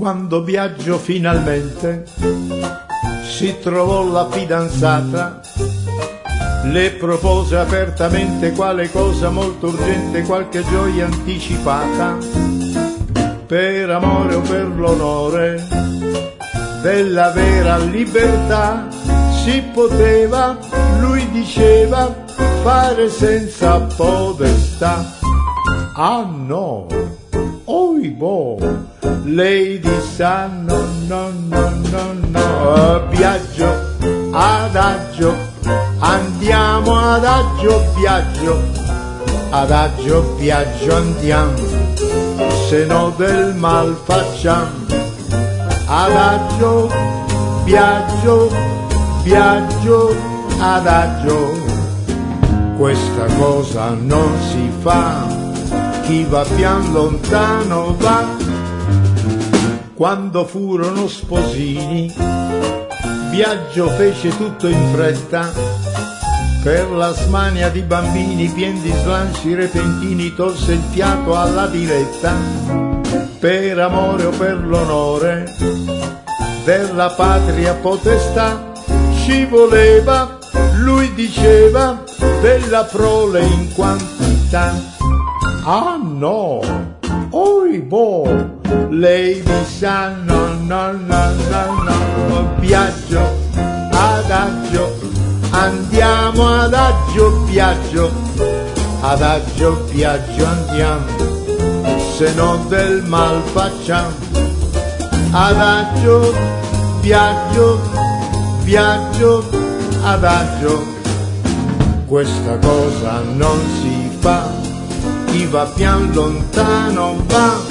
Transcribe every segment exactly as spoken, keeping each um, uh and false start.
Quando Biagio finalmente si trovò la fidanzata, le propose apertamente quale cosa molto urgente, qualche gioia anticipata, per amore o per l'onore della vera libertà. Si poteva, lui diceva, fare senza podestà. Ah no, oibò, lei disse ah, no, no, no, no, no. Biagio, adagio, andiamo adagio, Biagio, adagio, Biagio, andiamo, se no del mal facciamo. Adagio, Biagio, Biagio, adagio, questa cosa non si fa, chi va pian lontano va. Quando furono sposini, Biagio fece tutto in fretta, per la smania di bambini pien di slanci repentini tolse il fiato alla diletta, per amore o per l'onore della patria potestà. Ci voleva, lui diceva, della prole in quantità. Ah no, oibò, lei disse ah, no, no, no, no, no. Biagio, adagio, andiamo adagio, Biagio, adagio, Biagio, andiamo, se no del mal facciamo. Adagio, Biagio, Biagio, adagio, questa cosa non si fa, chi va pian lontano va.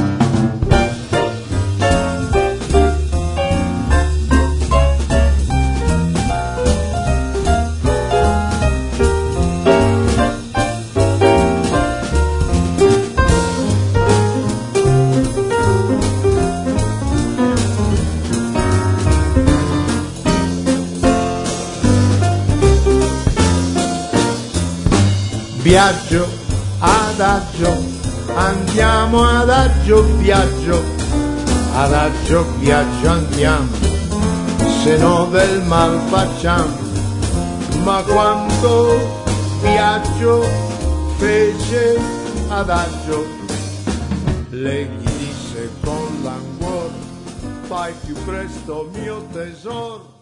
Biagio, adagio, andiamo adagio, Biagio, adagio, Biagio, andiamo, se no del mal facciamo. Ma quando Biagio fece adagio, lei gli disse con languor, fai più presto mio tesoro.